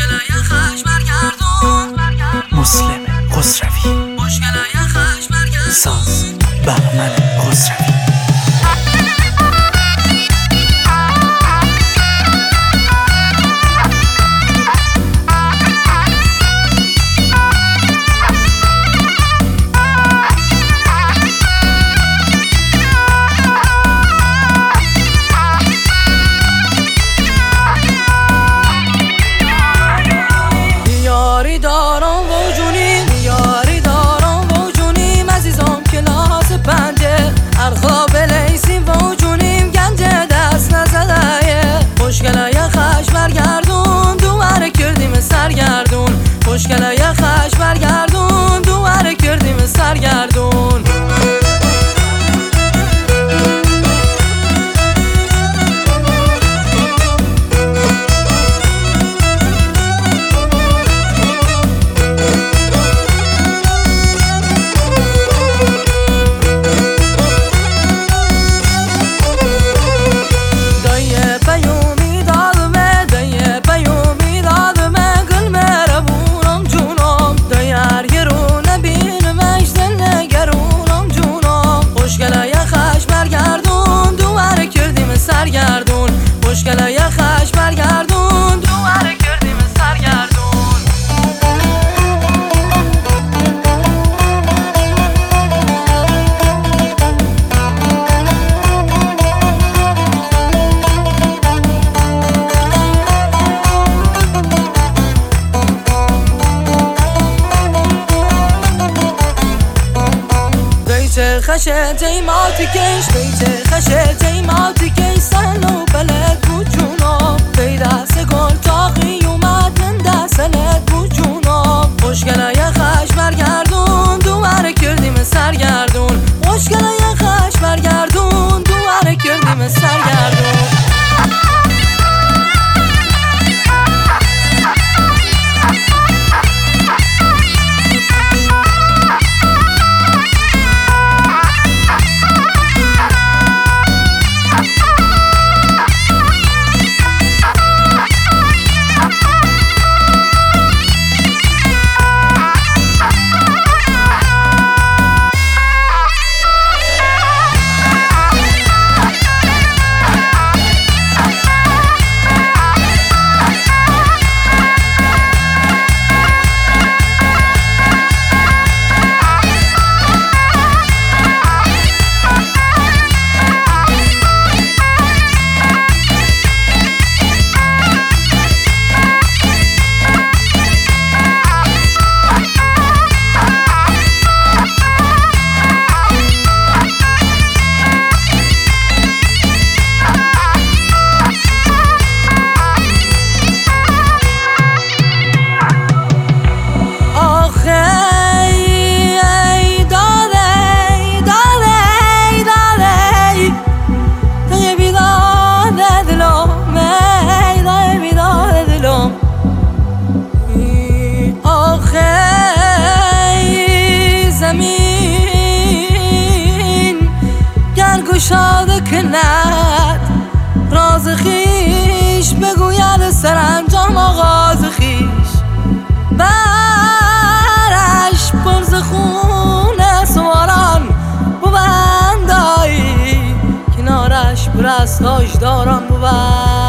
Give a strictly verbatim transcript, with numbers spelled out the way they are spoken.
خوشگلای خش برگردون مسلم خسروی خوشگلای خش برگردون ساز بهمن خسروی خوشگلای خش برگردون دوباره کردیم سرگردون خوشگلای خش برگردون دوباره کردیم سرگردون بیت خشه جیماتی کش بیت خشه جیماتی کش سنو بلد بود جونم بی دست گل تاقی اومد من دستلت بود جونم خوشگلای خش برگردون دوباره کردیم سرگردون خوشگلای خش برگردون دوباره کردیم سرگردون گشاده کند راز خیش بگوید سرانجام آغاز خیش برش پرز خون سواران ببندایی کنارش پر از تاجداران بود